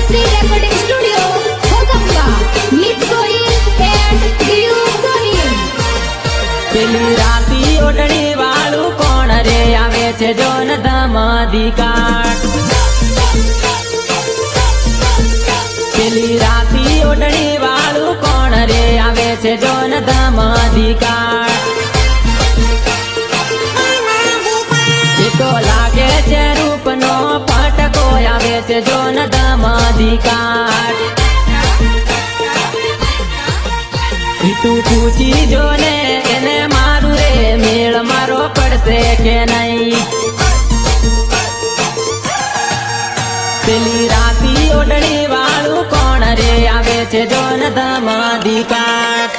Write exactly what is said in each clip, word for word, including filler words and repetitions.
Gayatri Recording Studio, Hokamba, Meet Goyil and Diyu Goyil. પેલી રાતી ઓઢણી વાળું કોણ રે આવે છે જોન ધમાધી કાટ. પેલી રાતી ઓઢણી વાળું કોણ રે આવે છે જોન ધમાધી કાટ. એ તો લાગે છે રૂપનો ફટકો આવે છે જોન ધમાધી કાટ. તું પૂછી જો ને એને મારું રે મેળ મારો પડશે કે નહીં. પેલી રાતી ઓઢણી વાળું કોણ રે આવે છે જોન ધમાધી કાટ.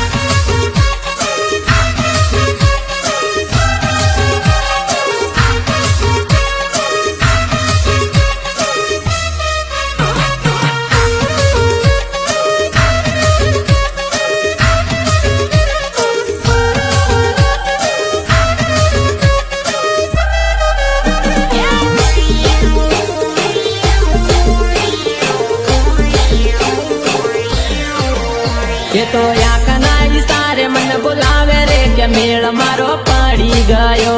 ये तो याकना इशारे मन बुलावे रे के मेल मारो पड़ी गयो.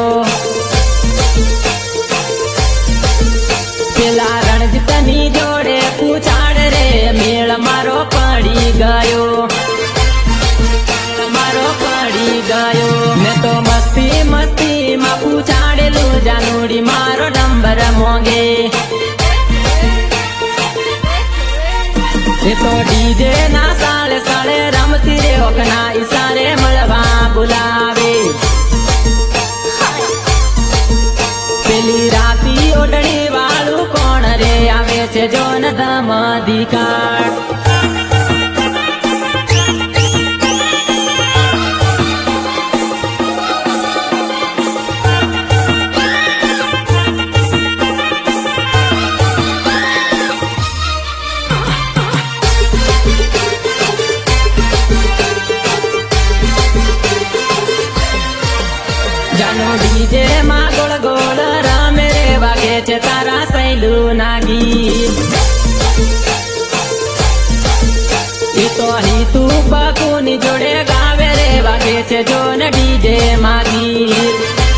पेला रणजितनी जोड़े पूछाड़ रे मेल मारो पड़ी गयो. मारो पड़ी गयो. मैं तो मस्ती मस्ती में पूछाड़ेलू जानूड़ी मारो नंबर मोंगे. ये तो डीजे ना साले साले रमती रे ओकना इशारे मलवा बुलावे. पेली राती ओढ़णी वाळू कोण रे आवे छे जोन धमाधी काट. जानो डीजे માં ગોળ ગોળ રામે રે વાગે છે તારા સૈલું ના ગીત. એ તો હિતુ બાકુની જોડે ગાવે રે વાગે છે જોન ડીજે માં ગીત.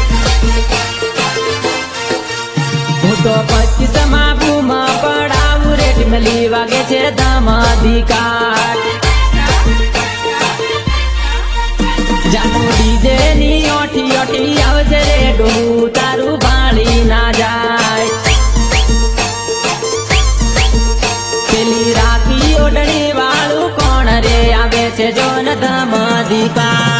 હું તો પચીસ માં બૂમ પડાવું રે ટીમલી વાગે છે ધમાધી કાટ. જાનો ડીજે ની ઓઠી ઓઠી આવજે રે ડોહું તારું ભાળી ના જાય. પેલી રાતી ઓઢણી વાળું કોણ રે આવે છે જોન ધમાધી કાટ.